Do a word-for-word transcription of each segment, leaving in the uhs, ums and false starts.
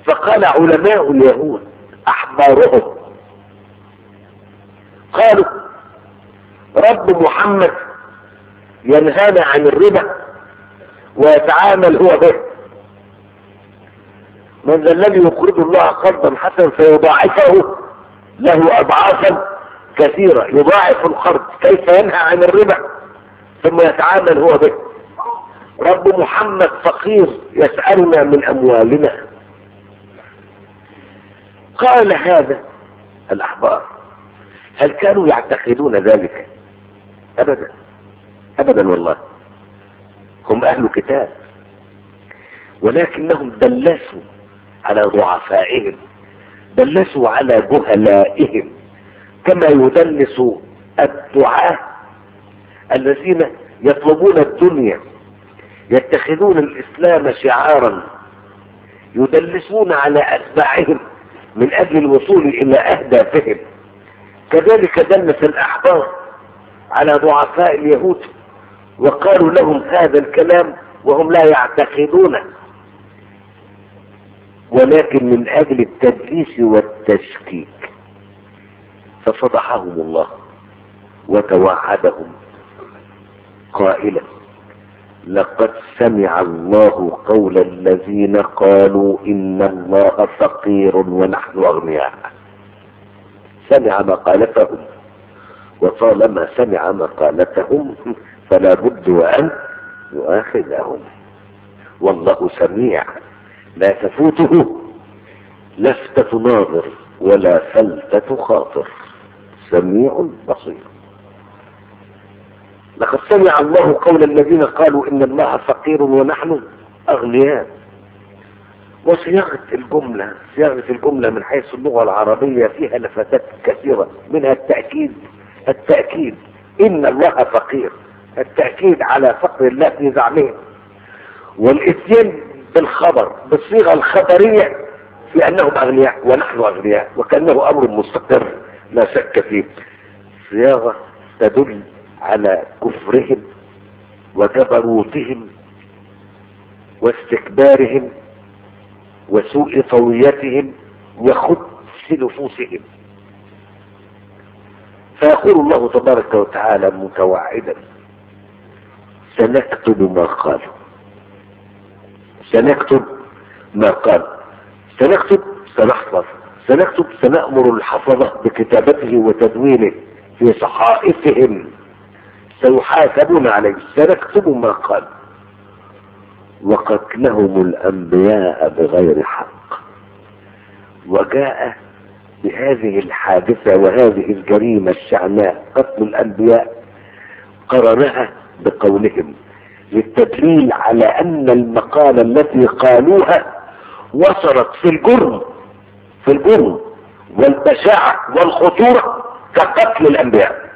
فقال علماء اليهود احبارهم قالوا رب محمد ينهانا عن الربا ويتعامل هو به، من ذا الذي يقرض الله قرضا حسنا فيضاعفه له اضعافا كثيرة. يضاعف القرض، كيف ينهى عن الربا ثم يتعامل هو به؟ رب محمد فقير يسألنا من اموالنا. قال هذا الاحبار هل كانوا يعتقدون ذلك؟ ابدا ابدا والله، هم اهل كتاب، ولكنهم دلسوا على ضعفائهم، دلسوا على جهلائهم، كما يدلس الدعاة الذين يطلبون الدنيا، يتخذون الاسلام شعارا، يدلسون على اتباعهم من اجل الوصول الى اهدافهم. كذلك دلس الاحبار على ضعفاء اليهود وقالوا لهم هذا الكلام وهم لا يعتقدونه، ولكن من اجل التدليس والتشكيك. ففضحهم الله وتوعدهم قائلا لقد سمع الله قول الذين قالوا ان الله فقير ونحن اغنياء. سمع مقالتهم، وطالما سمع مقالتهم فلا بد وان يؤاخذهم. والله سميع لا تفوته لفتة ناظر ولا فلتة خاطر، سميع بصير. لقد سمع الله قول الذين قالوا ان الله فقير ونحن اغنياء. وصياغة الجملة صياغة الجملة من حيث اللغة العربية فيها لفتات كثيرة، منها التأكيد التأكيد ان الله فقير، التأكيد على فقر الله في زعمه، والاتيان بالخبر بالصيغة الخبرية في انهم اغنياء ونحن اغنياء، وكأنه امر مستقر لا شك فيه. صياغة تدل على كفرهم وجبروتهم واستكبارهم وسوء طويتهم وخبث نفوسهم. فيقول الله تبارك وتعالى متوعدا سنكتب ما قالوا، سنكتب ما قال، سنكتب سنحفظ، سنكتب سنأمر الحفظة بكتابته وتدوينه في صحائفهم، سيحاسبون عليه. سنكتب ما قال وقتلهم الأنبياء بغير حق. وجاء بهذه الحادثة وهذه الجريمة الشعناء قتل الأنبياء قرنها بقولهم للتدليل على أن المقالة التي قالوها وصلت في الجرم في الجرم والبشاعة والخطورة كقتل الأنبياء.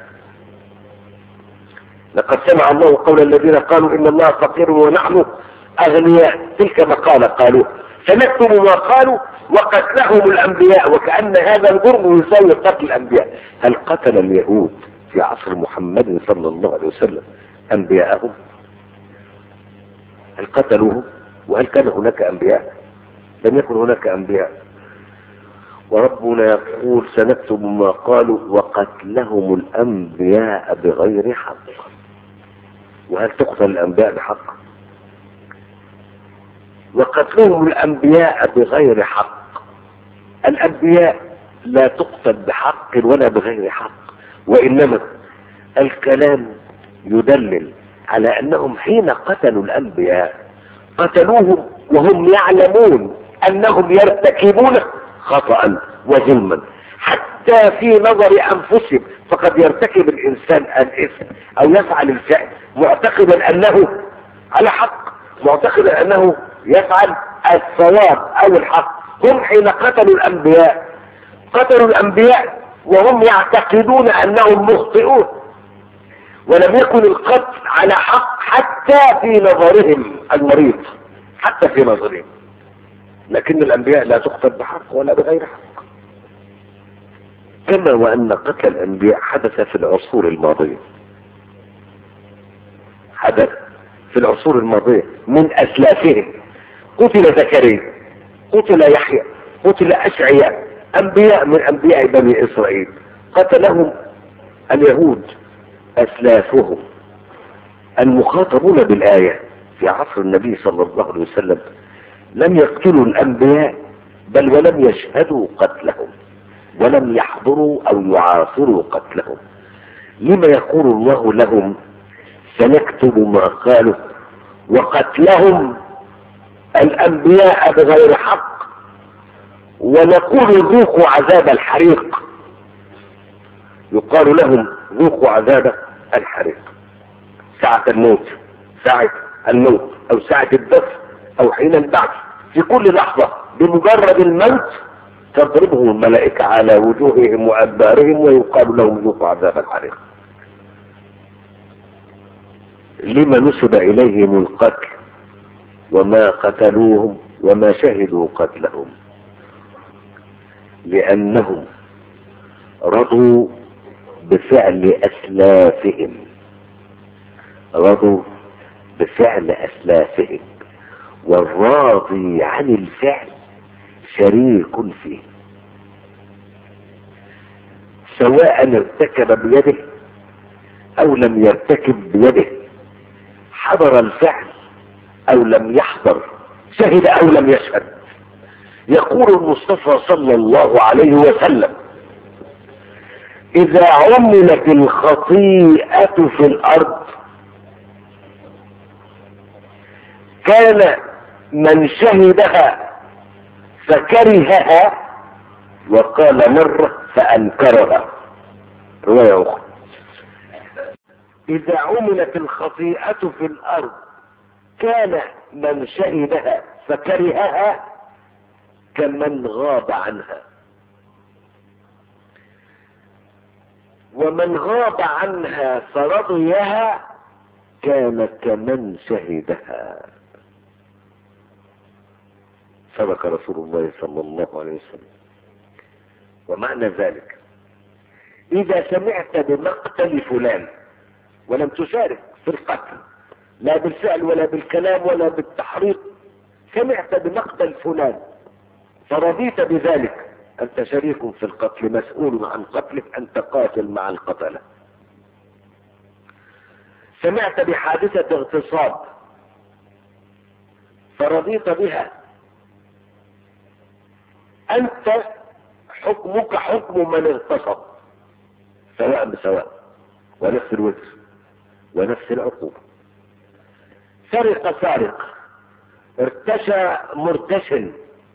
لقد سمع الله قول الذين قالوا إن الله فقير ونحن أغنياء، تلك مقالة قالوا، سنكتب ما قالوا وقتلهم الأنبياء، وكأن هذا الجرم يساوي قتل الأنبياء. هل قتل اليهود في عصر محمد صلى الله عليه وسلم أنبياءهم؟ هل قتلوهم؟ وهل كان هناك أنبياء؟ لم يكن هناك أنبياء. وربنا يقول سنكتب ما قالوا وقتلهم الأنبياء بغير حق. وهل تقتل الأنبياء بحق؟ وقتلهم الأنبياء بغير حق. الأنبياء لا تقتل بحق ولا بغير حق، وإنما الكلام يدلل على أنهم حين قتلوا الأنبياء قتلوهم وهم يعلمون أنهم يرتكبون خطأ وظلما، حتى في نظر أنفسهم. فقد يرتكب الإنسان الإثم أو يفعل الفعل معتقدا أنه على حق، معتقدا أنه يفعل الصواب أو الحق. هم حين قتلوا الأنبياء قتلوا الأنبياء وهم يعتقدون أنهم مخطئون، ولم يكن القتل على حق حتى في نظرهم المريض، حتى في نظرهم. لكن الأنبياء لا تقتل بحق ولا بغير حق. كما وأن قتل الأنبياء حدث في العصور الماضية، حدث في العصور الماضية من أسلافهم. قتل زكريا قتل يحيى، قتل أشعياء، أنبياء من أنبياء بني إسرائيل قتلهم اليهود أسلافهم. المخاطبون بالآية في عصر النبي صلى الله عليه وسلم لم يقتلوا الأنبياء، بل ولم يشهدوا قتلهم ولم يحضروا أو يعاصروا قتلهم. لما يقول الله لهم سنكتب ما قالوا وقتلهم الأنبياء بغير حق ونقول ذوقوا عذاب الحريق؟ يقال لهم ذوقوا عذاب الحريق ساعة الموت، ساعة الموت أو ساعة الدفن أو حين البعث، في كل لحظة بمجرد الموت تضربهم الملائكة على وجوههم وأدبارهم ويقال لهم ذوقوا عذاب الحريق. لما نسب إليهم القتل وما قتلوهم وما شهدوا قتلهم؟ لأنهم رضوا بفعل أسلافهم، رضوا بفعل أسلافهم، والراضي عن الفعل شريك فيه، سواء ارتكب بيده أو لم يرتكب بيده، حضر الفعل أو لم يحضر، شهد أو لم يشهد. يقول المصطفى صلى الله عليه وسلم إذا عملت الخطيئة في الأرض كان من شهدها فكرهها وقال مرة فأنكرها. رواية أخرى إذا عملت الخطيئة في الأرض كان من شهدها فكرهها كمن غاب عنها، ومن غاب عنها فرضيها كان كمن شهدها. صدق رسول الله صلى الله عليه وسلم. ومعنى ذلك إذا سمعت بمقتل فلان ولم تشارك في القتل لا بالفعل ولا بالكلام ولا بالتحريق، سمعت بمقتل فلان فرضيت بذلك، أنت شريك في القتل مسؤول عن قتله، أنت قاتل مع القتلة. سمعت بحادثة اغتصاب فرضيت بها، أنت حكمك حكم من اغتصب سواء بسواء، ونفس الوزر ونفس العقوبة. سرق سارق، ارتشى مرتشن،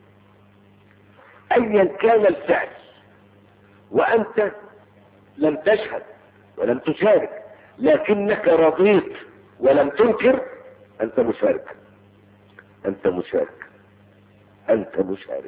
ايا كان الفعل وانت لم تشهد ولم تشارك لكنك رضيت ولم تنكر، انت مشارك، انت مشارك، انت مشارك.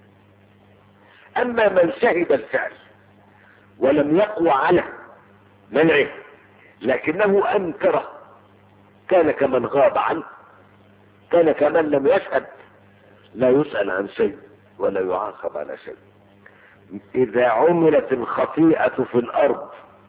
اما من شهد الفعل ولم يقوى على منعه لكنه انكره كان كمن غاب عنه، كان كمن لم يشهد، لا يسأل عن شيء ولا يعاقب على شيء. إذا عملت الخطيئة في الأرض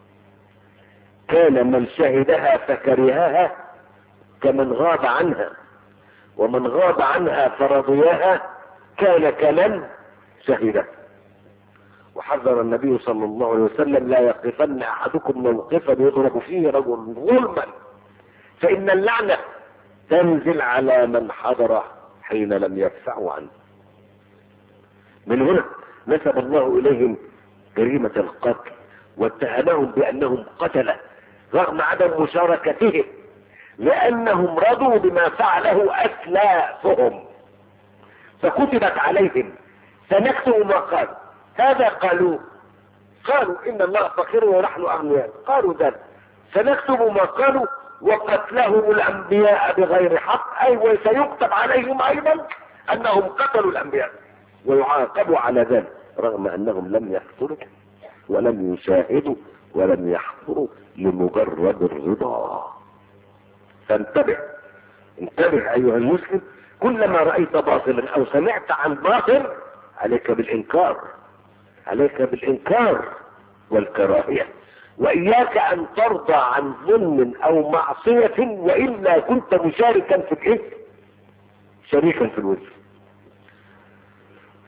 كان من شهدها فكرهها كمن غاب عنها، ومن غاب عنها فرضيها كان كمن شهدها. وحذر النبي صلى الله عليه وسلم لا يقفن أحدكم موقفا يضرب فيه رجل ظلما فإن اللعنة تنزل على من حضر حين لم يدفعوا عنه. من هنا نسب الله إليهم جريمة القتل واتهمهم بأنهم قتلة رغم عدم مشاركتهم، لأنهم رضوا بما فعله أسلافهم فكتبت عليهم سنكتب ما قالوا. هذا قالوا قالوا إن الله فقير ونحن أغنياء، قالوا ذلك سنكتب ما قالوا وقتلهم الأنبياء بغير حق، أي وسيكتب عليهم أيضا أنهم قتلوا الأنبياء ويعاقبوا على ذلك رغم أنهم لم يقتلوا ولم يشاهدوا ولم يحضروا لمجرد الرضا. فانتبه، انتبه أيها المسلم، كلما رأيت باطلا أو سمعت عن باطل عليك بالإنكار، عليك بالإنكار والكراهية، وإياك أن ترضى عن ظلم أو معصية وإلا كنت مشاركا في الإثم شريكا في الوزر.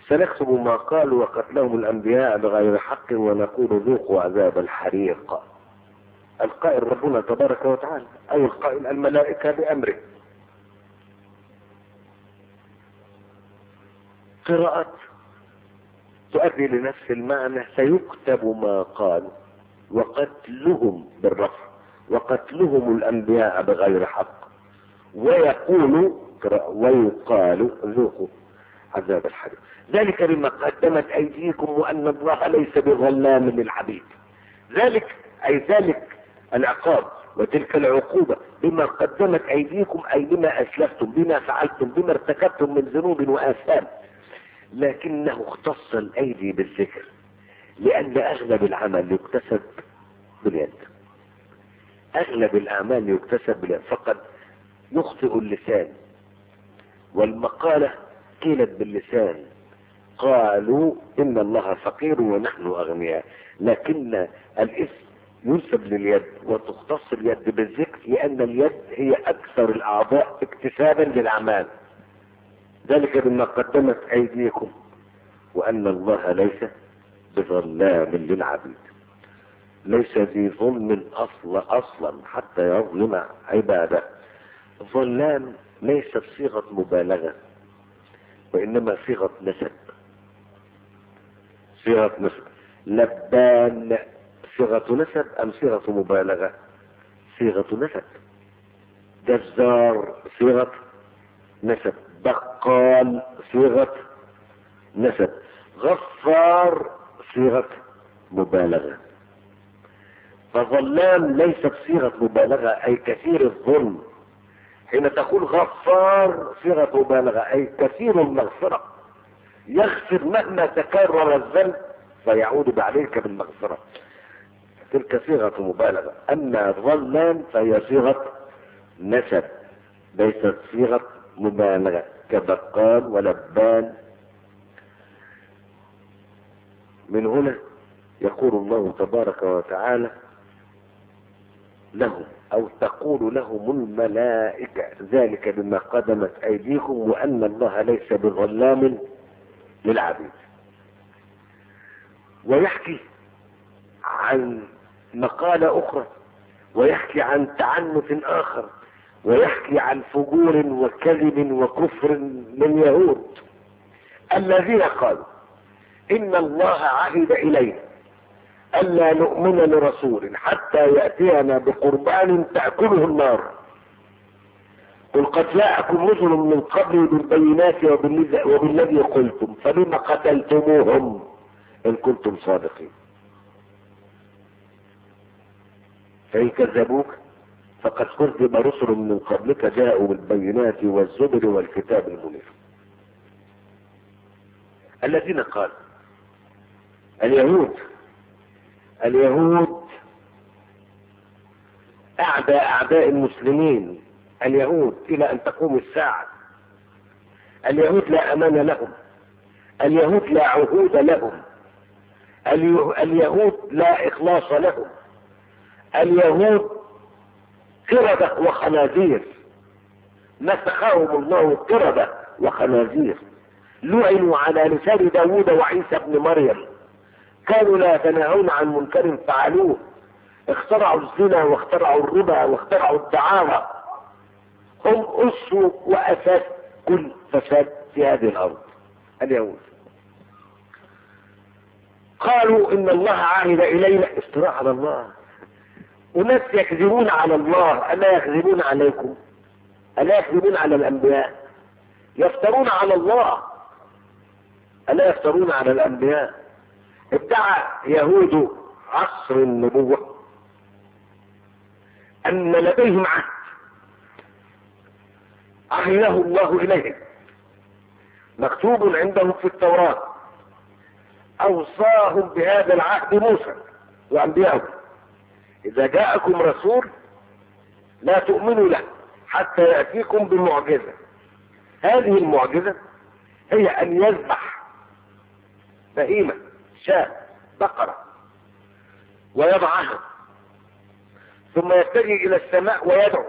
سنكتب ما قالوا وقتلهم الأنبياء بغير حق ونقول ذوقوا عذاب الحريق. القائل ربنا تبارك وتعالى، أو القائل الملائكة بأمره. قراءة تؤدي لنفس المعنى، سيكتب ما قالوا وقتلهم بالرفع وقتلهم الأنبياء بغير حق ويقول ويقال ذوقوا عذاب الحريق. ذلك بما قدمت أيديكم وأن الله ليس بظلام للعبيد. ذلك أي ذلك العقاب وتلك العقوبة بما قدمت أيديكم، أي بما أسلفتم، بما فعلتم، بما ارتكبتم من ذنوب وآثام. لكنه اختص الأيدي بالذكر لأن أغلب العمل يكتسب باليد. أغلب الأعمال يكتسب باليد، فقد يخطئ اللسان، والمقالة قيلت باللسان، قالوا إن الله فقير ونحن أغنياء، لكن الاسم ينسب لليد وتختص اليد بالذكر لأن اليد هي أكثر الأعضاء اكتسابا للأعمال. ذلك بما قدمت أيديكم وأن الله ليس بظلام للعبيد. ليس ذي ظلم أصل أصلا حتى يظلم عباده. ظلام ليست صيغة مبالغة وإنما صيغة نسب. صيغة نسب. لبان صيغة نسب أم صيغة مبالغة؟ صيغة نسب. جزار صيغة نسب. بقال صيغة نسب. غفار صيغة مبالغة. فظلام ليست صيغة مبالغة أي كثير الظلم. حين تقول غفار صيغة مبالغة أي كثير المغفرة، يغفر مهما تكرر الذنب فيعود عليك بالمغفرة، تلك صيغة مبالغة. أما ظلام فهي صيغة نسب ليست صيغة مبالغة كبقال ولبان. من هنا يقول الله تبارك وتعالى لهم أو تقول لهم الملائكة ذلك بما قدمت أيديكم وأن الله ليس بظلام للعبيد. ويحكي عن مقالة أخرى، ويحكي عن تعنت آخر، ويحكي عن فجور وكذب وكفر من يهود الذين قالوا إن الله عهد إلينا ألا نؤمن لرسول حتى يأتينا بقربان تأكله النار. قل قد جاءكم رسل من قبل بالبينات وبالذي قلتم فلما قتلتموهم إن كنتم صادقين. فإن كذبوك فقد كذب رسل من قبلك جاءوا بالبينات والزبر والكتاب المنير. الذين قالوا اليهود اليهود أعداء أعداء المسلمين، اليهود إلى أن تقوم الساعة. اليهود لا أمان لهم، اليهود لا عهود لهم، اليهود لا إخلاص لهم، اليهود قردة وخنازير، مسخهم الله قردة وخنازير، لعنوا على لسان داود وعيسى ابن مريم، كانوا لا يتناهون عن منكر فعلوه، اخترعوا الزنا واخترعوا الربا واخترعوا الدعارة، هم أس وأساس كل فساد في هذه الأرض. اليهود قالوا إن الله عهد إلينا، افتراء على الله. وناس يكذبون على الله، ألا يكذبون عليكم؟ ألا يكذبون على الأنبياء؟ يفترون على الله، ألا يفترون على الأنبياء؟ ادعى يهود عصر النبوة أن لديهم عهد عهده الله إليهم مكتوب عندهم في التوراة، أوصاهم بهذا العهد موسى وأنبياءه: إذا جاءكم رسول لا تؤمنوا له حتى يأتيكم بمعجزة. هذه المعجزة هي أن يذبح بهيمة شاة بقرة ويضعها ثم يتجه إلى السماء ويدعو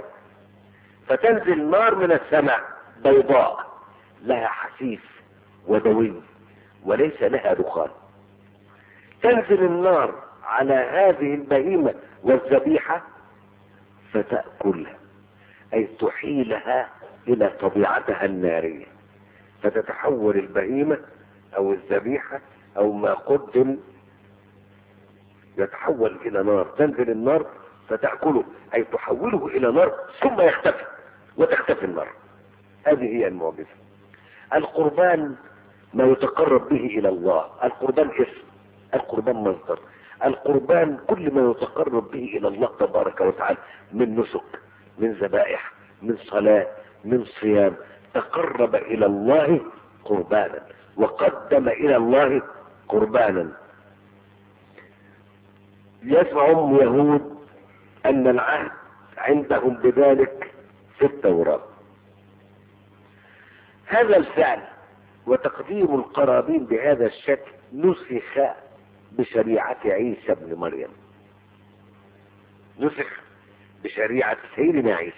فتنزل نار من السماء بيضاء لها حسيس ودوي وليس لها دخان. تنزل النار على هذه البهيمة والذبيحة فتأكلها، أي تحيلها إلى طبيعتها النارية، فتتحول البهيمة أو الذبيحة أو ما قدم يتحول إلى نار. تنزل النار فتأكله، أي تحوله إلى نار ثم يختفي وتختفي النار. هذه هي المعجزة. القربان ما يتقرب به إلى الله. القربان اسم، القربان مصدر. القربان كل ما يتقرب به إلى الله تبارك وتعالى من نسك، من ذبائح، من صلاة، من صيام، تقرب إلى الله قربانا وقدم إلى الله قربانا. يزعم يهود أن العهد عندهم بذلك في التوراة. هذا الفعل وتقديم القرابين بهذا الشكل نسخ بشريعة عيسى بن مريم، نسخ بشريعة سيدنا عيسى.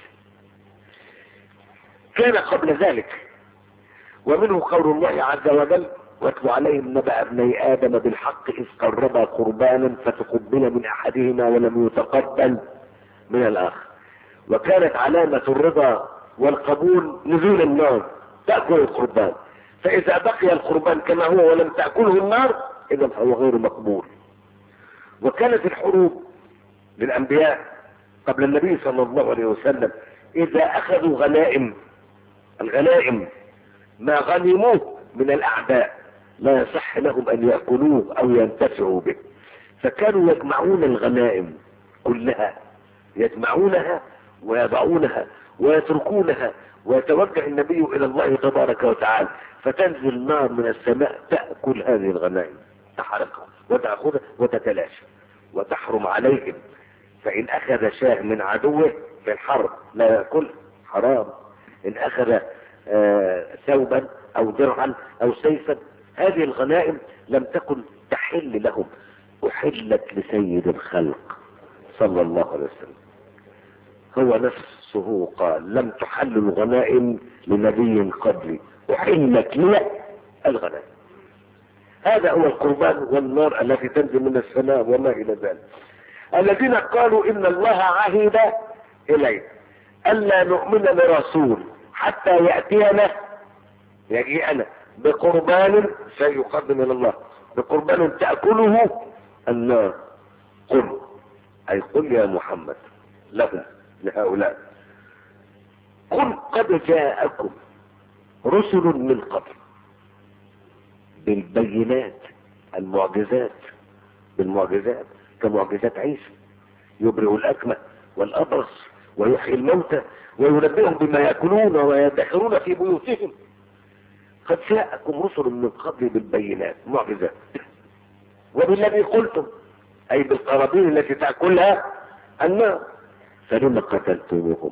كان قبل ذلك، ومنه قول الله عز وجل: واتل عليهم نبأ ابني آدم بالحق إذ قربا قربانا فتقبل من أحدهما ولم يتقبل من الآخر. وكانت علامة الرضا والقبول نزول النار تأكل القربان، فإذا بقي القربان كما هو ولم تأكله النار إذا فهو غير مقبول. وكانت الحروب للأنبياء قبل النبي صلى الله عليه وسلم إذا أخذوا غنائم، الغنائم ما غنموه من الأعداء لا يصح لهم أن يأكلوه أو ينتفعوا به، فكانوا يجمعون الغنائم كلها، يجمعونها ويضعونها ويتركونها، ويتوجه النبي إلى الله تبارك وتعالى، فتنزل نار من السماء تأكل هذه الغنائم، تحرقها وتأخذها وتتلاشى وتحرم عليهم. فإن أخذ شاه من عدوه في الحرب لا يأكل، حرام. إن أخذ آه ثوبا أو درعا أو سيفا، هذه الغنائم لم تكن تحل لهم، أحلت لسيد الخلق صلى الله عليه وسلم. هو نفسه قال: لم تحل الغنائم لنبي قبلي، أحلت لي الغنائم. هذا هو القربان والنار التي تنزل من السماء وما إلى ذلك. الذين قالوا إن الله عهد إليه ألا نؤمن لرسول حتى يأتينا يجيئنا بقربان سيقدم إلى الله، بقربان تأكله النار. قل، أي قل يا محمد لهم، لهؤلاء: قل قد جاءكم رسل من قبل بالبينات، المعجزات، بالمعجزات كمعجزات عيسى، يبرئ الأكمه والأبرص ويحيي الموتى وينبئهم بما يأكلون ويدخرون في بيوتهم. قد جاءكم رسل من قبل بالبينات، معجزات، وبالذي قلتم، أي بالقرابين التي تأكلها النار، فلما قتلتموهم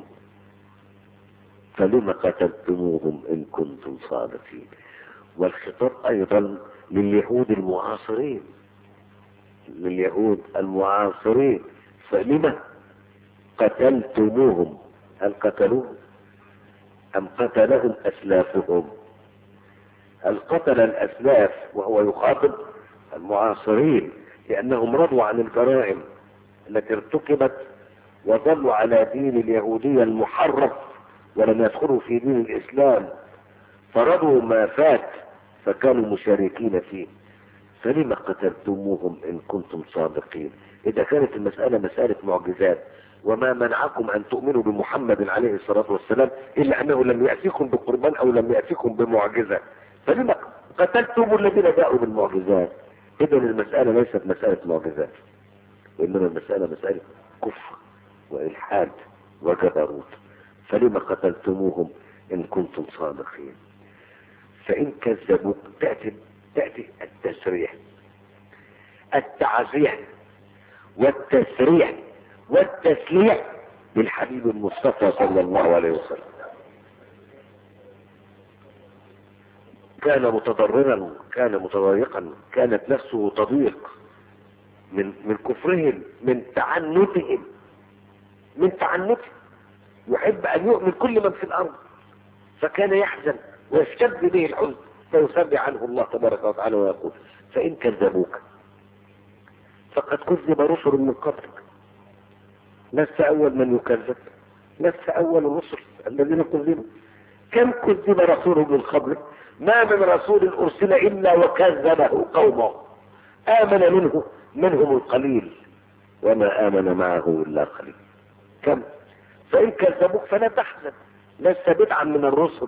فلما قتلتموهم إن كنتم صادقين. والخطاب أيضا لليهود المعاصرين، لليهود المعاصرين، فلما قتلتموهم؟ هل قتلوهم أم قتلهم أسلافهم؟ هل قتل الأسلاف وهو يخاطب المعاصرين لأنهم رضوا عن الجرائم التي ارتكبت وظلوا على دين اليهودية المحرف ولم يدخلوا في دين الإسلام، فرضوا ما فات فكانوا مشاركين فيه. فلما قتلتموهم إن كنتم صادقين؟ إذا كانت المسألة مسألة معجزات، وما منعكم أن تؤمنوا بمحمد عليه الصلاة والسلام إلا أنه لم يأتيكم بقربان أو لم يأتيكم بمعجزة، فلما قتلتم الذين جاءوا بالمعجزات؟ إذن المسألة ليست مسألة معجزات، وإنما المسألة مسألة كفر وإلحاد وجبروت. فلما قتلتموهم إن كنتم صادقين؟ فإن كذبوك تأتي تأتي التسريح، التعزية والتسريح والتسليح بالحبيب المصطفى صلى الله عليه وسلم. كان متضررا، كان متضايقا، كانت نفسه تضيق من من كفرهم، من تعنتهم، من تعنتهم، يحب ان يؤمن كل من في الارض، فكان يحزن ويشتد به الحزن فيسمي عنه الله تبارك وتعالى ويقول فإن كذبوك فقد كذب رسل من قبلك، لست أول من يكذب، لست أول الرسل الذين كذبوا. كم كذب رسول من قبلك؟ ما من رسول أرسل إلا وكذبه قومه، آمن منه منهم القليل وما آمن معه إلا قليل. كم؟ فإن كذبوك فلا تحزن، لست بدعا من الرسل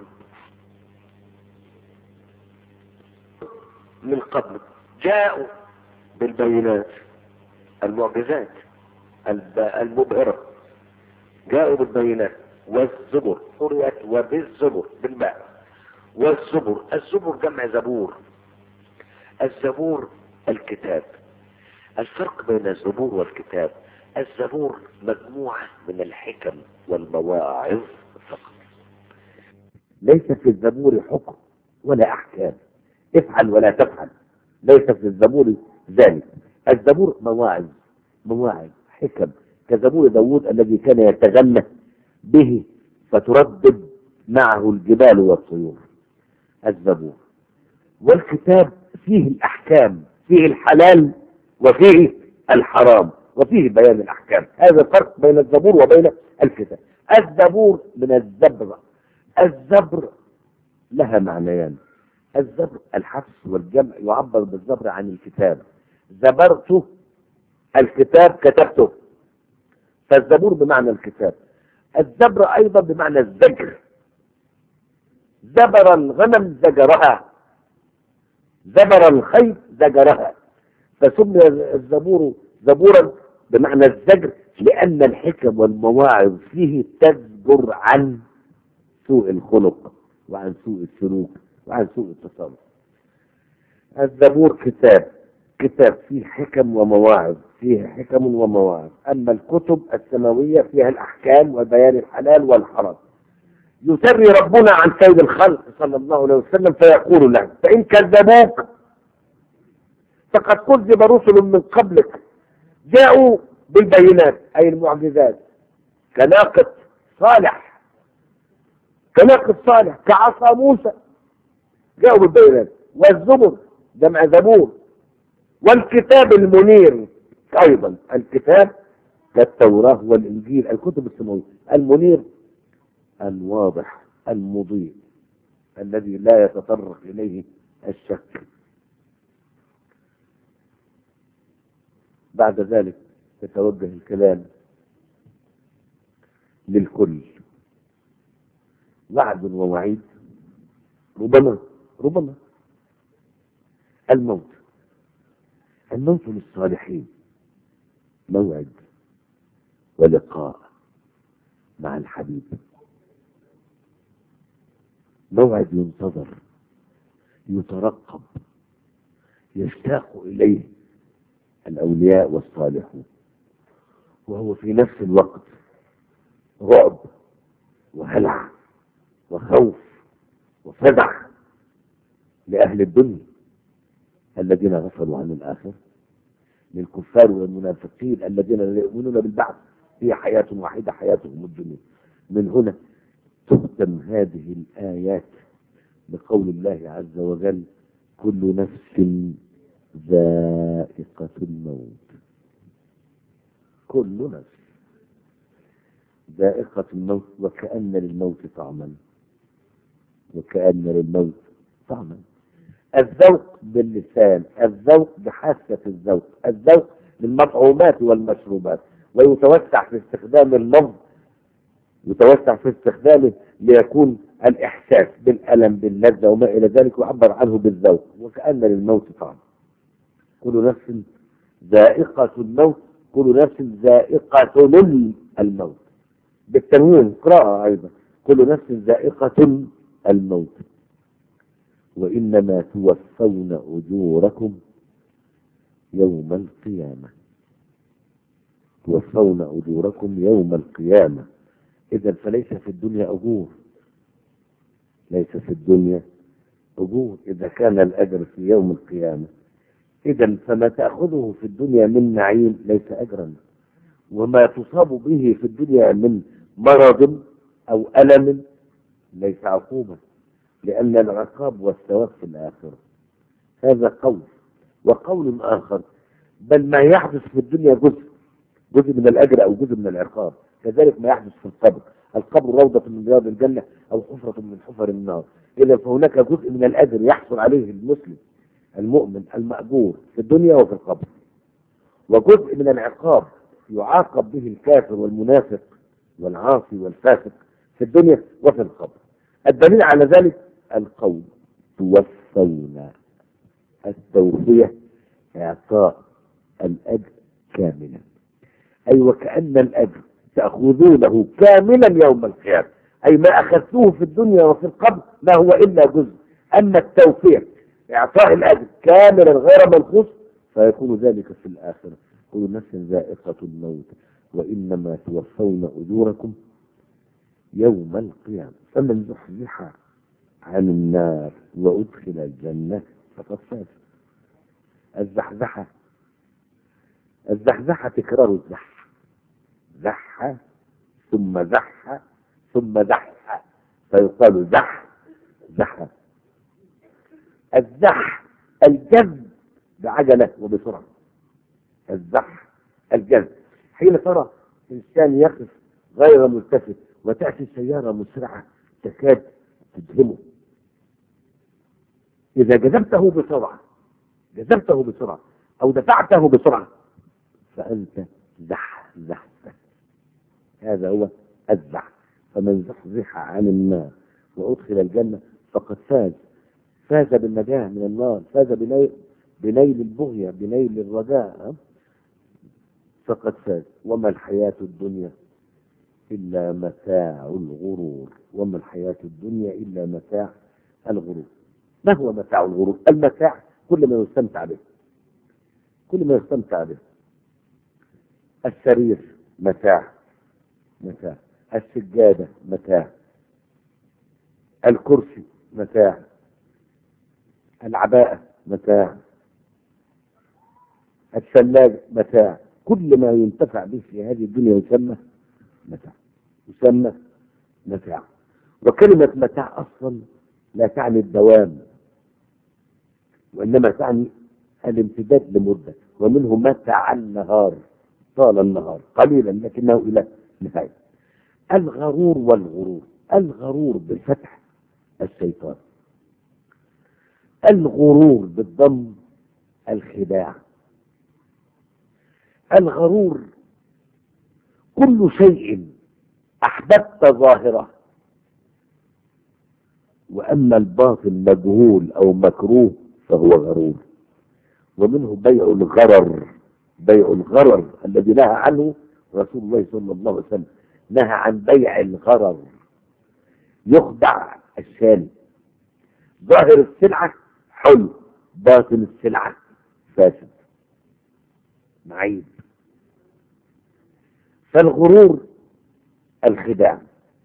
من قبل جاءوا بالبينات المعجزات المبهرة، جاءوا بالبينات والزبر، قرئت وبالزبر بالباء والزبر. الزبر جمع زبور، الزبور الكتاب. الفرق بين الزبور والكتاب، الزبور مجموعة من الحكم والمواعظ فقط، ليس في الزبور حكم ولا أحكام، افعل ولا تفعل، ليس في الزبور ذلك. الزبور مواعظ، مواعظ حكم، كزبور داود الذي كان يتغنى به فتردد معه الجبال والطيور. الزبور. والكتاب فيه الأحكام، فيه الحلال وفيه الحرام وفيه بيان الأحكام. هذا الفرق بين الزبور وبين الكتاب. الزبور من الزبر، الزبر لها معنيان، الزبر الحفظ والجمع، يعبر بالزبر عن الكتاب، زبرته الكتاب كتبته، فالزبور بمعنى الكتاب. الزبر أيضا بمعنى الزجر، زبر الغنم زجرها، زبر الخيل زجرها، فسمي الزبور زبورا بمعنى الزجر لأن الحكم والمواعظ فيه تزجر عن سوء الخلق وعن سوء السلوك وعن سوء التصرف. الزبور كتاب، كتاب فيه حكم ومواعظ، فيه حكم ومواعظ. أما الكتب السماوية فيها الأحكام وبيان الحلال والحرام. يسري ربنا عن سيد الخلق صلى الله عليه وسلم فيقول له فإن كذبوك فقد كذب رسل من قبلك جاءوا بالبينات أي المعجزات، كناقة صالح، كناقة صالح، كعصا موسى، جاءوا بالبينات. والزبر جمع زبور. والكتاب المنير أيضا، الكتاب كالتوراة والإنجيل، الكتب السماوية. المنير الواضح المضيء الذي لا يتطرق إليه الشك. بعد ذلك يتوجه الكلام للكل، وعد ووعيد. ربما ربما الموت، الموت للصالحين موعد ولقاء مع الحبيب، موعد ينتظر يترقب يشتاق إليه الأولياء والصالحون، وهو في نفس الوقت رعب وهلع وخوف وفزع لأهل الدنيا الذين غفلوا عن الآخرة، للكفار والمنافقين الذين لا يؤمنون بالبعث، هي حياة واحدة حياتهم الدنيا. من هنا تختم هذه الآيات بقول الله عز وجل كل نفس ذائقة الموت. كل نفس ذائقة الموت، وكأن للموت طعما، وكأن للموت طعما. الذوق باللسان، الذوق بحاسة الذوق، الذوق للمطعومات والمشروبات، ويتوسع في استخدام اللفظ، يتوسع في استخدامه ليكون الإحساس بالألم باللذة وما إلى ذلك، ويعبر عنه بالذوق، وكأن للموت طعم. كل نفس ذائقة الموت، كل نفس ذائقة الموت بالتنوين، قراءة أيضا كل نفس ذائقة الموت وإنما توفون أجوركم يوم القيامة. توفون أجوركم يوم القيامة. إذا فليس في الدنيا أجور، ليس في الدنيا أجور. إذا كان الأجر في يوم القيامة، إذا فما تأخذه في الدنيا من نعيم ليس أجرا، وما تصاب به في الدنيا من مرض أو ألم ليس عقوبة، لأن العقاب والثواب في الآخرة. هذا قول. وقول آخر: بل ما يحدث في الدنيا جزء جزء من الأجر أو جزء من العقاب، كذلك ما يحدث في القبر. القبر روضة من رياض الجنة أو حفرة من حفر النار. إذا فهناك جزء من الأجر يحصل عليه المسلم المؤمن المأجور في الدنيا وفي القبر، وجزء من العقاب يعاقب به الكافر والمنافق والعاصي والفاسق في الدنيا وفي القبر. الدليل على ذلك القول: توفون. التوفية إعطاء الأجر كاملا، أي وكأن الأجر تأخذونه كاملا يوم القيامة، أي ما أخذتوه في الدنيا وفي القبر ما هو إلا جزء. أما التوفية إعطاء الأجر كاملا غير منقوص فيكون ذلك في الآخرة. كل نفس ذائقة الموت وإنما توفون أجوركم يوم القيامة. فمن زحزح عن النار وأدخل الجنة فقد فاز. الزحزحة الزحزحة تكرار الزح، زح ثم زح ثم زح فيقال زح زح. الزح الجذب بعجلة وبسرعة. الزح الجذب حين ترى إنسان يقف غير ملتفت وتأتي سيارة مسرعة تكاد تدهمه، إذا جذبته بسرعة جذبته بسرعة أو دفعته بسرعة فأنت زح زح. هذا هو الزح. فمن زحزح عن النار وأدخل الجنة فقد فاز. فاز بالنجاة من النار، فاز بنيل, بنيل البغية، بنيل الرجاء، فقد فاز. وما الحياة الدنيا إلا متاع الغرور. وما الحياة الدنيا إلا متاع الغرور. ما هو متاع الغرور؟ المتاع كل ما يستمتع به، كل ما يستمتع به. السرير متاع متاع، السجادة متاع، الكرسي متاع، العباءة متاع، الثلاجة متاع. كل ما ينتفع به في هذه الدنيا يسمى متاع، يسمى متاع. وكلمة متاع أصلا لا تعني الدوام، وإنما تعني الامتداد لمدة. ومنه متاع النهار، طال النهار قليلا لكنه إلى نهاية. الغرور والغرور، الغرور بالفتح الشيطان، الغرور بالضم الخداع. الغرور كل شيء أحببت ظاهره، وأما الباطن مجهول أو مكروه فهو غرور. ومنه بيع الغرر، بيع الغرر الذي نهى عنه رسول الله صلى الله عليه وسلم، نهى عن بيع الغرر. يخدع الشاري، ظاهر السلعة حلو، باطن السلعة فاسد معيب. فالغرور الخداع.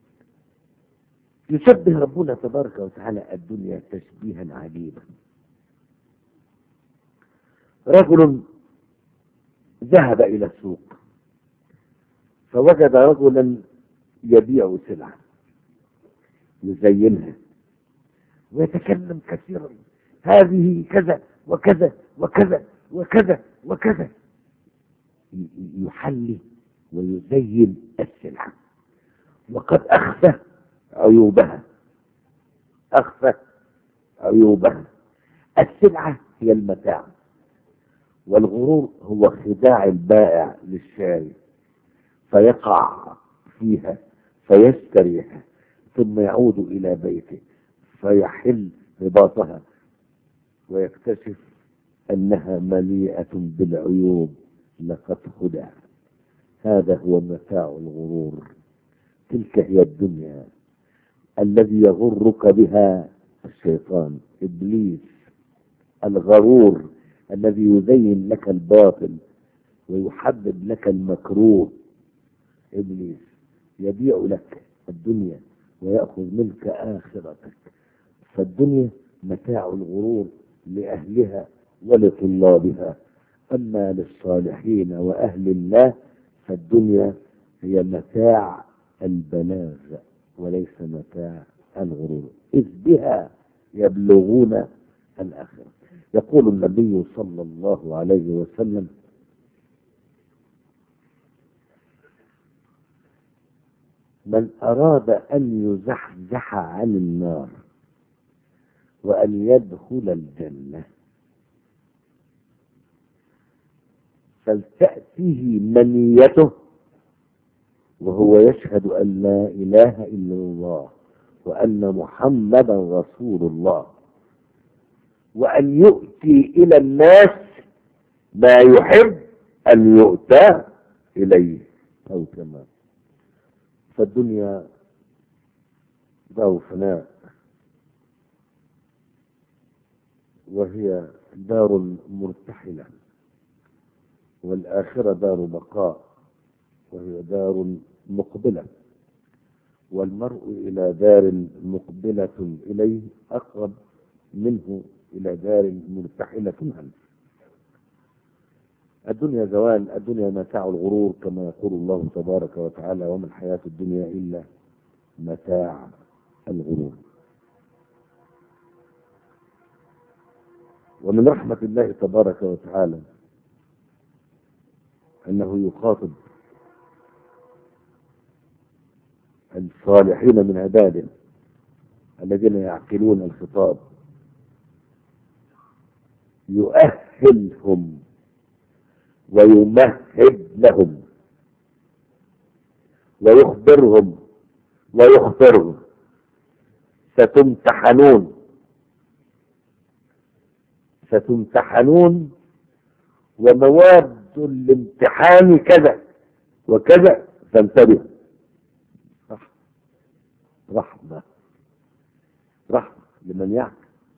يشبه ربنا تبارك وتعالى الدنيا تشبيها عجيبا. رجل ذهب إلى السوق فوجد رجلا يبيع سلعة يزينها ويتكلم كثيرا: هذه كذا وكذا وكذا وكذا وكذا. يحلي ويزين السلعة وقد أخفى عيوبها، أخفى عيوبها. السلعة هي المتاع، والغرور هو خداع البائع للشاري فيقع فيها فيستريح، ثم يعود إلى بيته فيحل رباطها ويكتشف أنها مليئة بالعيوب، لقد خدع. هذا هو متاع الغرور. تلك هي الدنيا الذي يغرك بها الشيطان إبليس الغرور، الذي يزين لك الباطل ويحبب لك المكروه. إبليس يبيع لك الدنيا ويأخذ منك آخرتك. فالدنيا متاع الغرور لأهلها ولطلابها، أما للصالحين وأهل الله فالدنيا هي متاع البلاغ وليس متاع الغرور، إذ بها يبلغون الآخرة. يقول النبي صلى الله عليه وسلم: من أراد أن يزحزح عن النار وأن يدخل الجنة فلتأته منيته وهو يشهد أن لا إله إلا الله وأن محمدا رسول الله، وأن يؤتي إلى الناس ما يحب أن يؤتى إليه أو كما. فالدنيا دار فناء، وهي دار مرتحلة، والآخرة دار بقاء وهي دار مقبلة، والمرء إلى دار مقبلة إليه أقرب منه إلى دار مرتحلة عنه. الدنيا زوال، الدنيا متاع الغرور كما يقول الله تبارك وتعالى: وما الحياة الدنيا إلا متاع الغرور. ومن رحمة الله تبارك وتعالى أنه يخاطب الصالحين من عباده الذين يعقلون الخطاب، يؤهلهم ويمهد لهم ويخبرهم ويخبرهم: ستمتحنون ستمتحنون ومواد الامتحان كذا وكذا، فانتبهوا. رحمة رحمة لمن يعقل.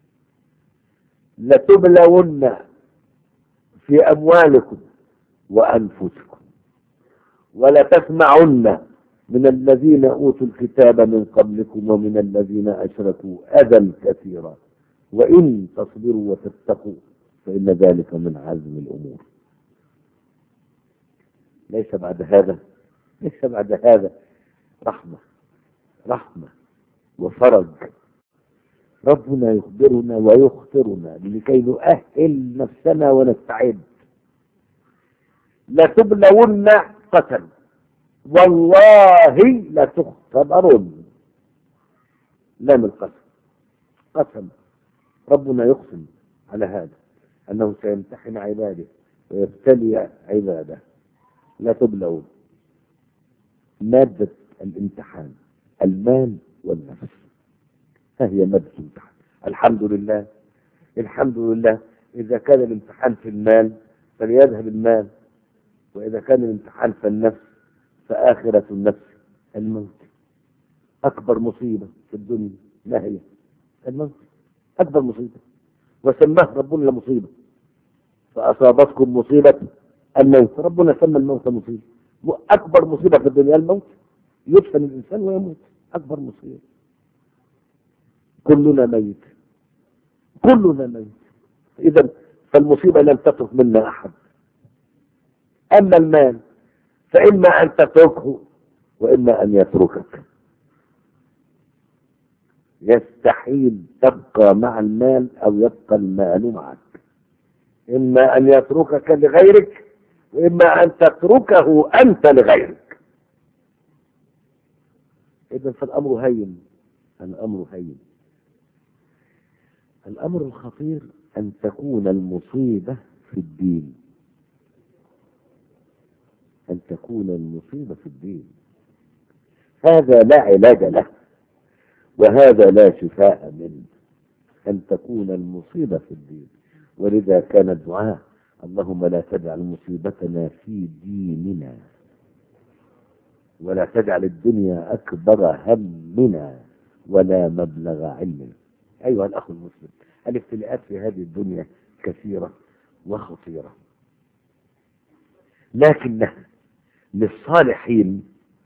لتبلون في أموالكم وأنفسكم ولتسمعن من الذين أوتوا الكتاب من قبلكم ومن الذين أشركوا أذى كثيرا وإن تصبروا وتتقوا فإن ذلك من عزم الأمور. ليس بعد هذا ليس بعد هذا رحمة رحمة وفرج. ربنا يخبرنا ويخطرنا لكي نؤهل نفسنا ونستعد. لا تبلون قسم والله لا تختبرون. لا من قسم قسم. ربنا يقسم على هذا أنه سيمتحن عباده ويبتلي عباده. لا تبلون. مادة الامتحان المال والنفس، ها هي مادة الامتحان. الحمد لله الحمد لله إذا كان الامتحان في المال فليذهب المال، وإذا كان الامتحان في النفس فآخرة النفس الموت. أكبر مصيبة في الدنيا ما هي؟ الموت. أكبر مصيبة، وسماه ربنا مصيبة. فأصابتكم مصيبة الموت، ربنا سمى الموت مصيبة. أكبر مصيبة في الدنيا الموت، يدفن الإنسان ويموت. أكبر مصيبة. كلنا ميت كلنا ميت. إذا فالمصيبة لم تترك منا أحد. أما المال فإما أن تتركه وإما أن يتركك. يستحيل تبقى مع المال أو يبقى المال معك. إما أن يتركك لغيرك وإما أن تتركه أنت لغيرك. إذن فالأمر هين. الأمر هين. الأمر الخطير أن تكون المصيبة في الدين. أن تكون المصيبة في الدين. هذا لا علاج له وهذا لا شفاء منه. أن تكون المصيبة في الدين. ولذا كان الدعاء: اللهم لا تجعل مصيبتنا في ديننا ولا تجعل الدنيا أكبر همنا ولا مبلغ علمنا. أيها الأخ المسلم، الابتلاءات في هذه الدنيا كثيرة وخطيرة، لكنها للصالحين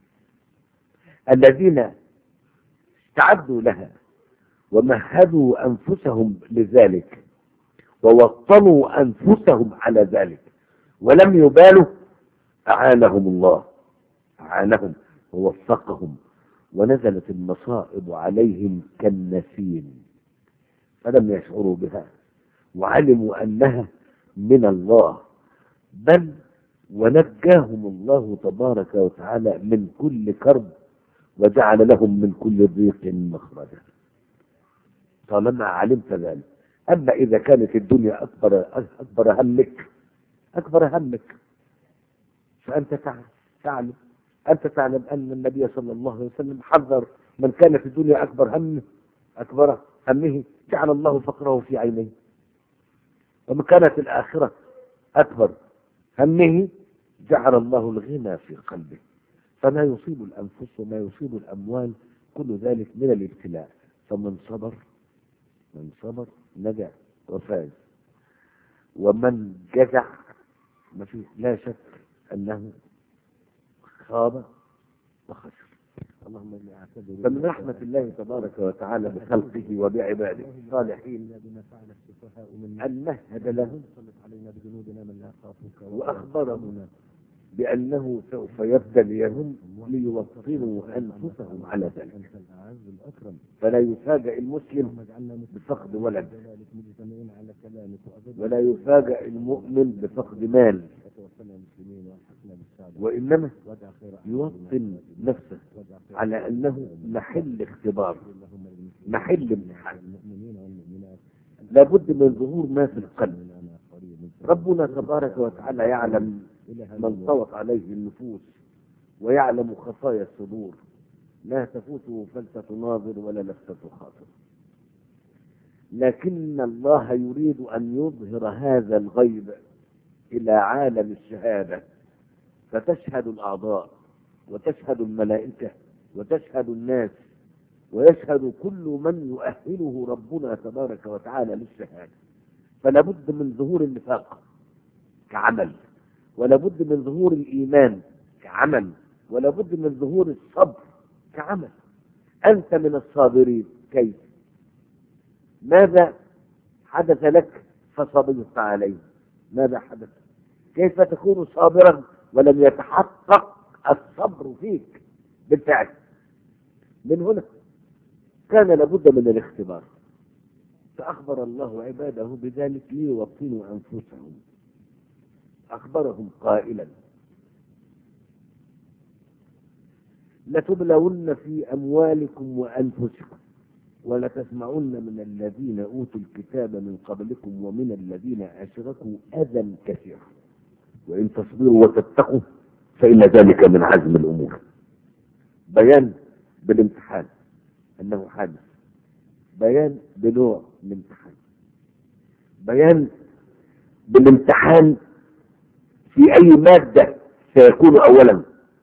الذين استعدوا لها ومهدوا أنفسهم لذلك ووطنوا أنفسهم على ذلك ولم يبالوا، أعانهم الله أعانهم ووفقهم ونزلت المصائب عليهم كالنسيم فلم يشعروا بها وعلموا أنها من الله، بل ونجاهم الله تبارك وتعالى من كل كرب وجعل لهم من كل ضيق مخرجا طالما علمت ذلك. أما إذا كانت الدنيا أكبر أكبر همك أكبر همك فأنت تعلم أنت تعلم أن النبي صلى الله عليه وسلم حذر من كان في الدنيا أكبر همه أكبر همه جعل الله فقره في عينيه، ومن كانت الآخرة أكبر همه جعل الله الغنى في قلبه. فما يصيب الأنفس وما يصيب الأموال كل ذلك من الابتلاء، فمن صبر من صبر نجا وفاز، ومن جزع ما فيه لا شك أنه خاب وخسر. اللهم إني أعتذر. فمن رحمة الله تبارك وتعالى بخلقه وبعباده الصالحين أن مهد لهم وأخبرهم بأنه سوف يبتليهم ليوطنوا أنفسهم على ذلك. فلا يفاجأ المسلم بفقد ولد، ولا يفاجأ المؤمن بفقد مال، وإنما يوطن نفسه على أنه محل اختبار محل امتحان، لابد من ظهور ما في القلب. ربنا تبارك وتعالى يعلم من طوت عليه النفوس ويعلم خفايا الصدور، لا تفوته فلتة ناظر ولا لفتة خاطر، لكن الله يريد أن يظهر هذا الغيب إلى عالم الشهادة، فتشهد الأعضاء وتشهد الملائكة وتشهد الناس ويشهد كل من يؤهله ربنا تبارك وتعالى للشهادة. فلا بد من ظهور النفاق كعمل، ولا بد من ظهور الإيمان كعمل، ولا بد من ظهور الصبر كعمل. أنت من الصابرين كيف؟ ماذا حدث لك فصبرت عليه؟ ماذا حدث؟ كيف تكون صابرا ولم يتحقق الصبر فيك بالفعل؟ من هنا كان لابد من الاختبار، فأخبر الله عباده بذلك ليوطنوا أنفسهم. أخبرهم قائلا: لتبلون في أموالكم وأنفسكم ولتسمعن من الذين أوتوا الكتاب من قبلكم ومن الذين أشركوا أذى كثيرا وإن تصبروا وتتقوا فإن ذلك من عزم الأمور. بيان بالامتحان أنه حادث، بيان بنوع الامتحان، بيان بالامتحان في أي مادة سيكون أولا،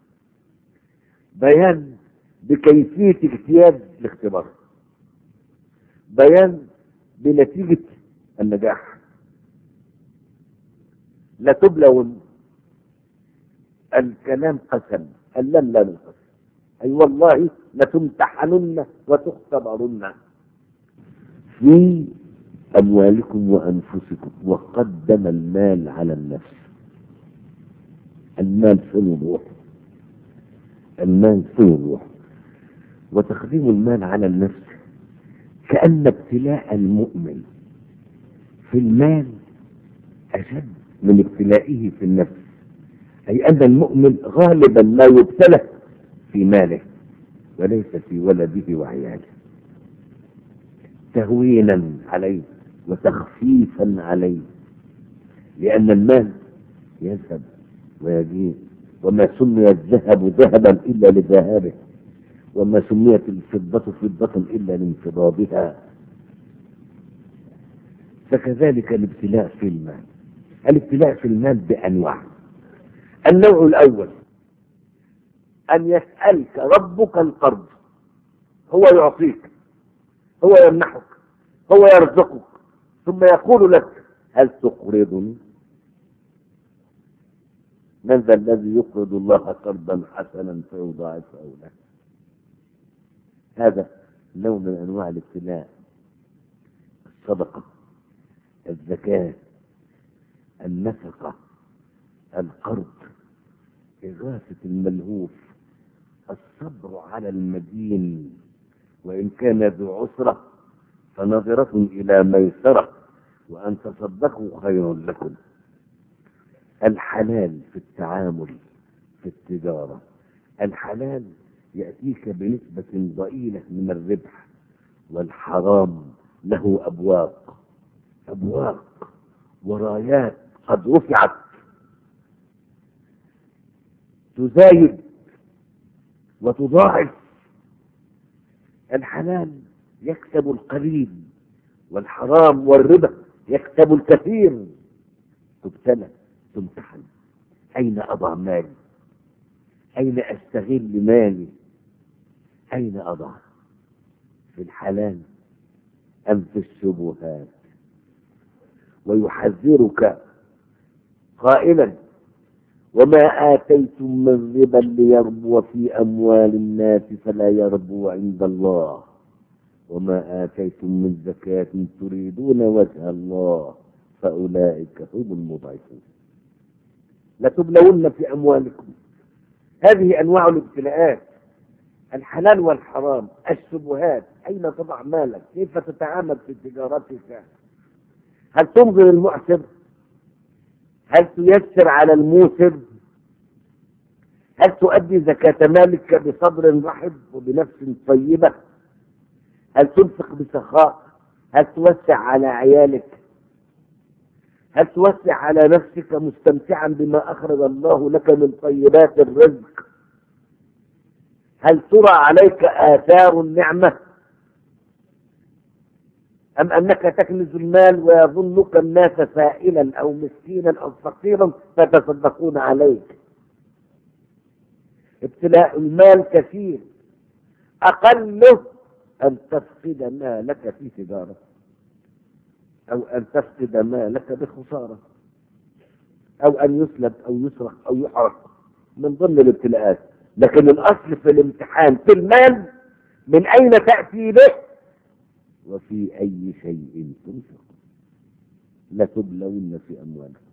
بيان بكيفية اجتياز الاختبار، بيان بنتيجة النجاح. لا تبلون الكلام قسم، اللام لا من قسم، أي والله لتمتحنن وتختبرن في أموالكم وأنفسكم. وقدم المال على النفس. المال في الوضوح، المال في الوضوح، وتقديم المال على النفس كأن ابتلاء المؤمن في المال أشد من ابتلائه في النفس، أي أن المؤمن غالبا ما يبتلى في ماله وليس في ولده وعياله، تهوينا عليه وتخفيفا عليه، لأن المال يذهب ويجيء، وما سمي الذهب ذهبا إلا لذهابه، وما سميت الفضة فضة إلا لانفضاضها. فكذلك الابتلاء في المال. الابتلاء في المال بأنواع. النوع الأول أن يسألك ربك القرض، هو يعطيك، هو يمنحك، هو يرزقك، ثم يقول لك: هل تقرضني؟ من ذا الذي يقرض الله قرضا حسنا فيضاعفه له؟ هذا نوع من انواع الابتلاء. الصدقه، الزكاه، النفقه، القرض، إغاثة الملهوف، الصبر على المدين وإن كان ذو عسرة فنظرة إلى ميسرة وأن تصدقوا خير لكم. الحلال في التعامل في التجارة، الحلال يأتيك بنسبة ضئيلة من الربح، والحرام له أبواق أبواق ورايات قد رفعت تزايد وتضاعف. الحلال يكسب القليل، والحرام والربا يكسب الكثير. تبتلى تمتحن، أين أضع مالي؟ أين أستغل مالي؟ أين أضع؟ في الحلال أم في الشبهات؟ ويحذرك قائلا: وما آتيتم من ربا ليربو في أموال الناس فلا يربو عند الله، وما آتيتم من زكاة تريدون وجه الله فأولئك هم المضعفون. لتبلون في أموالكم. هذه أنواع الابتلاءات: الحلال والحرام، الشبهات، أين تضع مالك، كيف تتعامل في تجارتك، هل تنظر المعسر، هل تيسر على الموسر، هل تؤدي زكاة مالك بصدر رحب وبنفس طيبة، هل تنفق بسخاء، هل توسع على عيالك، هل توسع على نفسك مستمتعا بما أخرج الله لك من طيبات الرزق، هل ترى عليك آثار النعمة، أم أنك تكنز المال ويظنك الناس سائلا أو مسكينا أو فقيرا فتصدقون عليك؟ ابتلاء المال كثير، أقله أن تفقد مالك في تجارة، أو أن تفقد مالك بخسارة، أو أن يسلب أو يسرق أو يحرق، من ضمن الابتلاءات. لكن الأصل في الامتحان في المال: من أين تأتي به وفي أي شيء تنفق. لتبلون في أموالكم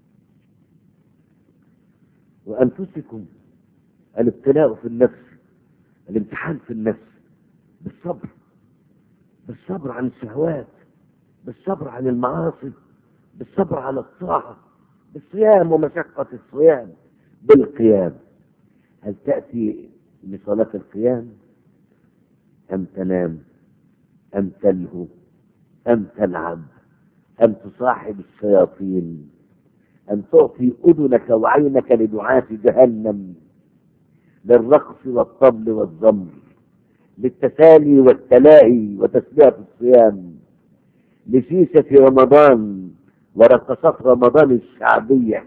وأنفسكم. الابتلاء في النفس، الامتحان في النفس بالصبر، بالصبر عن الشهوات، بالصبر عن المعاصي، بالصبر على الطاعة، بالصيام ومشقة الصيام، بالقيام. هل تأتي لصلاة القيام أم تنام أم تلهو أم تلعب أم تصاحب الشياطين أم تعطي أذنك وعينك لدعاة جهنم، للرقص والطبل والضمر، للتسالي والتلاهي وتسلية الصيام، لشيشة رمضان ورقصات رمضان الشعبية؟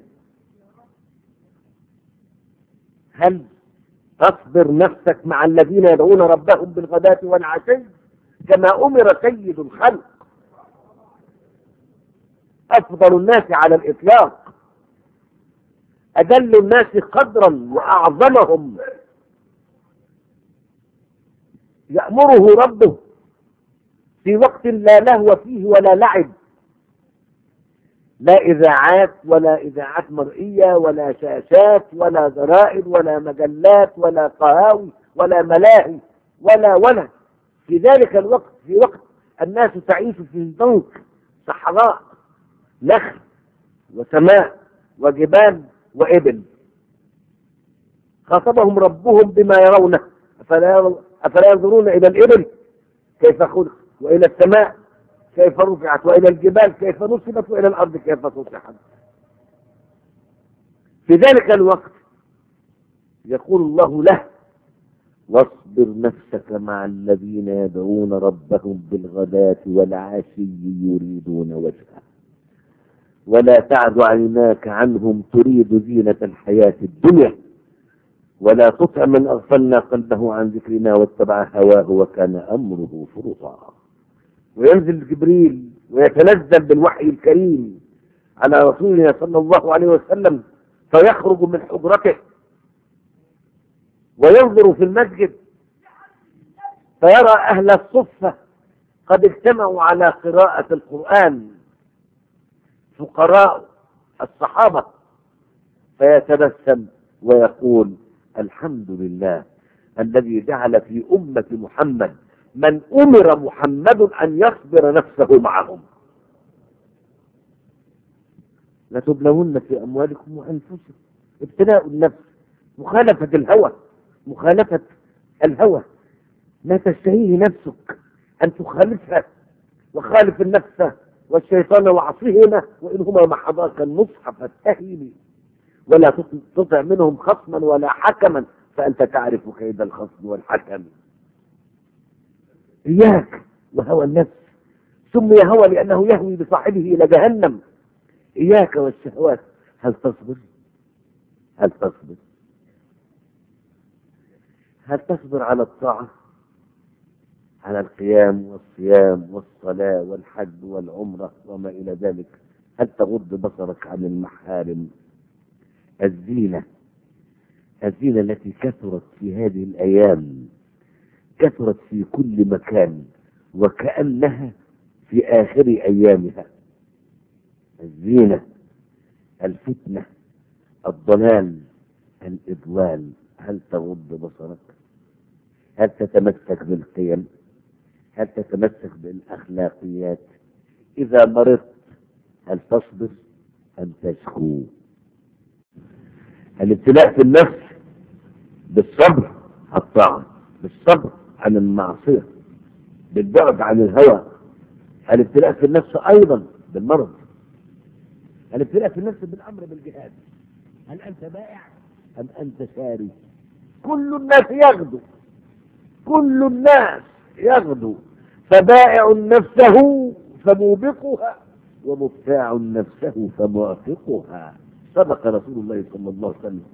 هل تصبر نفسك مع الذين يدعون ربهم بالغداة والعشي كما أمر سيد الخلق أفضل الناس على الإطلاق، أجل الناس قدرا وأعظمهم، يأمره ربه في وقت لا لهو فيه ولا لعب، لا إذاعات ولا إذاعات مرئية ولا شاشات ولا جرائد ولا مجلات ولا قهاوي ولا ملاهي ولا ولا في ذلك الوقت، في وقت الناس تعيش في ضنك صحراء نخل وسماء وجبال وإبل. خاطبهم ربهم بما يرونه: أفلا ينظرون إلى الإبل كيف خلقت، وإلى السماء كيف رفعت، وإلى الجبال كيف نصبت، وإلى الأرض كيف سطحت. في ذلك الوقت يقول الله له: واصبر نفسك مع الذين يدعون ربهم بالغداة والعشي يريدون وجهه ولا تعد عيناك عنهم تريد زينة الحياة الدنيا ولا تطع من أغفلنا قلبه عن ذكرنا واتبع هواه وكان أمره فرطا. وينزل جبريل ويتنزل بالوحي الكريم على رسولنا صلى الله عليه وسلم، فيخرج من حجرته وينظر في المسجد فيرى أهل الصفة قد اجتمعوا على قراءة القرآن، فقراء الصحابة، فيتبسم ويقول: الحمد لله الذي جعل في أمة محمد من أمر محمد أن يصبر نفسه معهم. لتبلون في أموالكم وأنفسكم، ابتلاء النفس، مخالفة الهوى، مخالفة الهوى، ما تشتهيه نفسك أن تخالفها، وخالف النفس والشيطان وعصيهما وإنهما محضاك النصح فاتهمي، ولا تطع منهم خصما ولا حكما فأنت تعرف كيد الخصم والحكم. إياك وهوى النفس، سمي هوى لأنه يهوي بصاحبه إلى جهنم. إياك والشهوات. هل تصبر؟ هل تصبر؟ هل تصبر على الطاعة، على القيام والصيام والصلاة والحج والعمرة وما إلى ذلك؟ هل تغض بصرك عن المحارم؟ الزينة، الزينة التي كثرت في هذه الأيام، كثرت في كل مكان وكأنها في آخر أيامها. الزينة، الفتنة، الضلال، الإضلال. هل تغض بصرك؟ هل تتمسك بالقيم؟ هل تتمسك بالأخلاقيات؟ إذا مرضت هل تصبر أم تشكو؟ الابتلاء في النفس بالصبر على الطاعة، بالصبر عن المعصية، بالبعد عن الهوى. الابتلاء في النفس أيضا بالمرض. الابتلاء في النفس بالأمر بالجهاد. هل أنت بائع أم أنت شاري؟ كل الناس يغدو، كل الناس يغدو، فبائع نفسه فموبقها ومبتاع نفسه فموافقها. صدق رسول الله صلى الله عليه وسلم.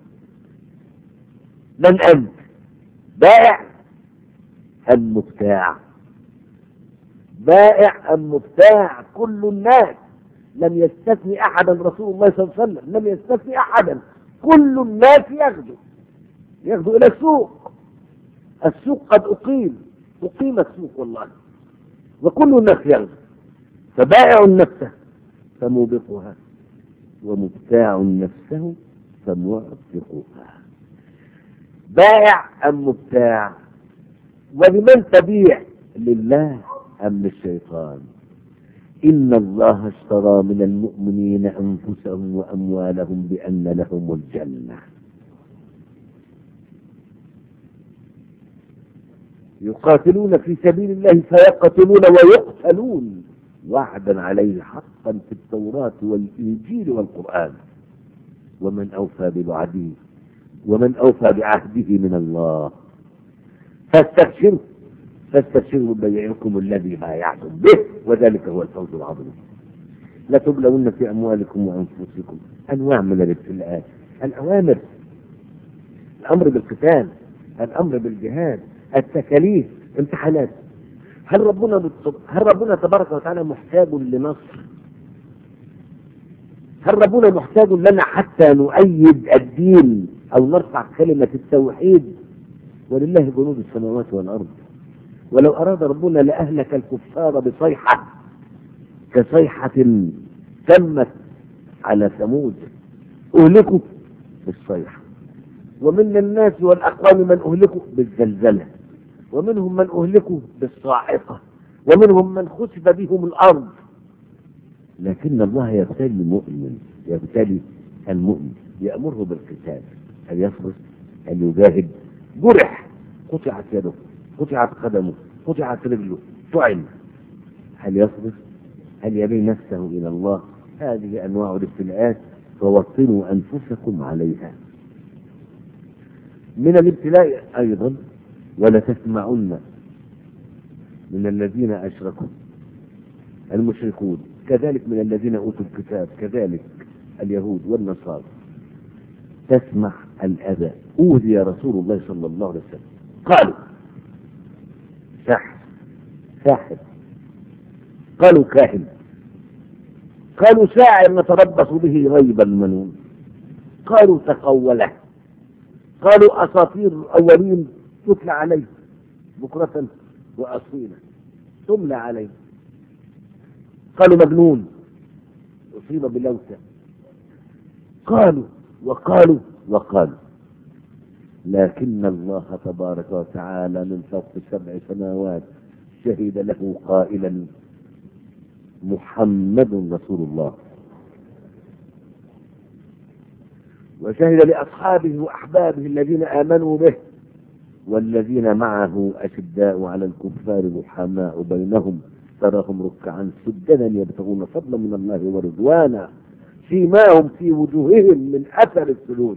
من أنت؟ بائع أم مبتاع؟ بائع أم مبتاع؟ كل الناس، لم يستثني أحدا رسول الله صلى الله عليه وسلم، لم يستثني أحدا. كل الناس يغدو، يغدو إلى السوق. السوق قد أقيم، أقيم السوق والله، وكل الناس يغدو، فبائع نفسه فموبقها ومبتاع نفسه فموافقها. بائع أم مبتاع؟ ولمن تبيع؟ لله أم للشيطان؟ إن الله اشترى من المؤمنين أنفسهم وأموالهم بأن لهم الجنة. يقاتلون في سبيل الله فيقتلون ويقتلون، وعدا عليه حقا في التوراة والإنجيل والقرآن. ومن أوفى بوعده ومن أوفى بعهده من الله. فاستبشروا فاستبشروا ببيعكم الذي بايعتم به وذلك هو الفوز العظيم. لتبلون في أموالكم وأنفسكم. أنواع من الابتلاءات، الأوامر، الأمر بالقتال، الأمر بالجهاد، التكاليف، امتحانات. هل ربنا هل ربنا تبارك وتعالى محتاج لنصر؟ هل ربنا محتاج لنا حتى نؤيد الدين أو نرفع كلمة التوحيد؟ ولله جنود السماوات والأرض. ولو أراد ربنا لأهلك الكفار بصيحة كصيحة تمت على ثمود، أهلكوا بالصيحة. ومن الناس والأقوام من أهلكوا بالزلزلة، ومنهم من أهلكوا بالصاعقة، ومنهم من خسف بهم الأرض. لكن الله يبتلي المؤمن، يبتلي المؤمن، يأمره بالقتال، أن يصبر، أن يجاهد. جرح، قطعت يده، قطعت قدمه، قطعت رجله، طعن. هل يصبر؟ هل يبين نفسه إلى الله؟ هذه أنواع الابتلاءات، فوطنوا أنفسكم عليها. من الابتلاء أيضا ولتسمعن من الذين أشركوا، المشركون، كذلك من الذين أوتوا الكتاب، كذلك اليهود والنصارى. تسمع الأذى. أوذي رسول الله صلى الله عليه وسلم، قالوا ساحر، ساحر، قالوا كاهن، قالوا شاعر نتربص به ريب المنون، قالوا تقوله، قالوا أساطير الأولين تتلى عليه بكرة وأصيلا، تملى عليه، قالوا مجنون أصيب بلوثة، قالوا وقالوا وقالوا. لكن الله تبارك وتعالى من فوق سبع سماوات شهد له قائلا محمد رسول الله، وشهد لأصحابه وأحبابه الذين آمنوا به والذين معه أشداء على الكفار رحماء بينهم تراهم ركعا سجدا يبتغون فضلا من الله ورضوانا سيماهم في وجوههم من أثر السجود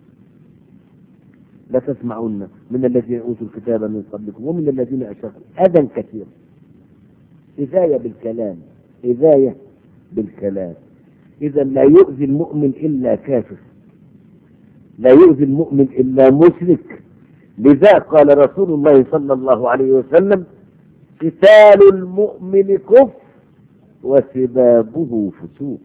لتسمعن من الذين أوتوا الكتاب من قبلكم ومن الذين أشركوا أذى كثير. إذاية بالكلام، إذاية بالكلام. إذا لا يؤذي المؤمن إلا كافر، لا يؤذي المؤمن إلا مشرك. لذا قال رسول الله صلى الله عليه وسلم قتال المؤمن كفر وسبابه فسوق،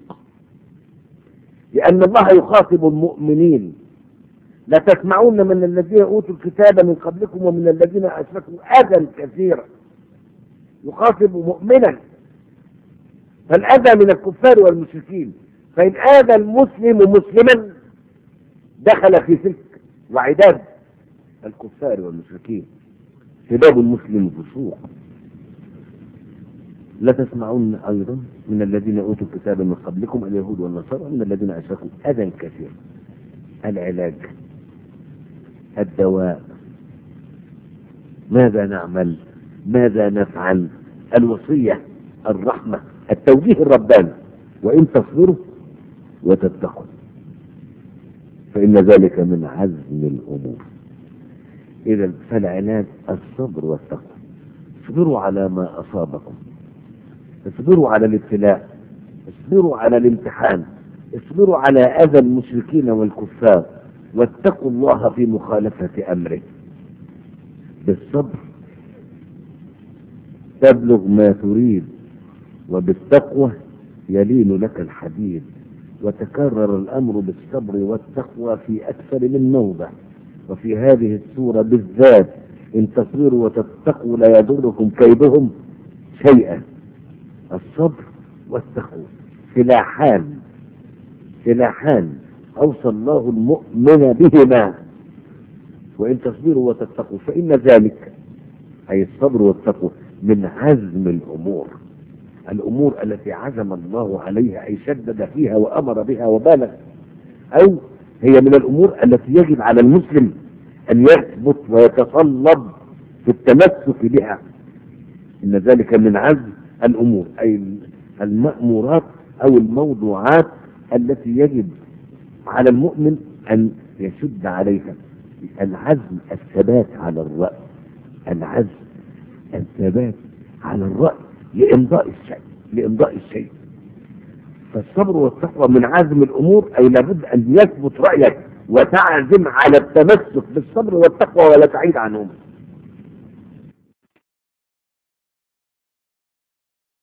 لأن الله يخاطب المؤمنين لتسمعون من الذين أوتوا الكتاب من قبلكم ومن الذين أشركوا أذى كثيرا. يخاطب مؤمنا، فالأذى من الكفار والمشركين، فإن آذى المسلم مسلما دخل في سلك وعداد الكفار والمشركين. سباب المسلم فسوق. لا تسمعون أيضا من الذين أوتوا الكتاب من قبلكم اليهود والنصارى من الذين أشركوا أذى كثير. العلاج، الدواء، ماذا نعمل، ماذا نفعل، الوصية، الرحمة، التوجيه الرباني. وإن تصبروا وتتقوا فإن ذلك من عزم الأمور. إذا فالعلاج الصبر والتقوى. اصبروا على ما أصابكم، اصبروا على الابتلاء، اصبروا على الامتحان، اصبروا على أذى المشركين والكفار، واتقوا الله في مخالفة أمره. بالصبر تبلغ ما تريد، وبالتقوى يلين لك الحديد. وتكرر الأمر بالصبر والتقوى في أكثر من موضع، وفي هذه السورة بالذات إن تصبروا وتتقوا لا يضركم كيدهم شيئا. الصبر والتقوى سلاحان، سلاحان أوصى الله المؤمن بهما. وإن تصبروا وتتقوا فإن ذلك أي الصبر والتقوى من عزم الأمور، الأمور التي عزم الله عليها أي شدد فيها وأمر بها وبالغ، أو هي من الأمور التي يجب على المسلم أن يثبت ويتصلب في التمسك بها. إن ذلك من عزم الأمور أي المأمورات أو الموضوعات التي يجب على المؤمن أن يشد عليها. العزم الثبات على الرأي، العزم الثبات على الرأي لإمضاء الشيء، لإمضاء الشيء. فالصبر والتقوى من عزم الأمور أي لابد أن يثبت رأيك وتعزم على التمسك بالصبر والتقوى ولا تعيد عنهم.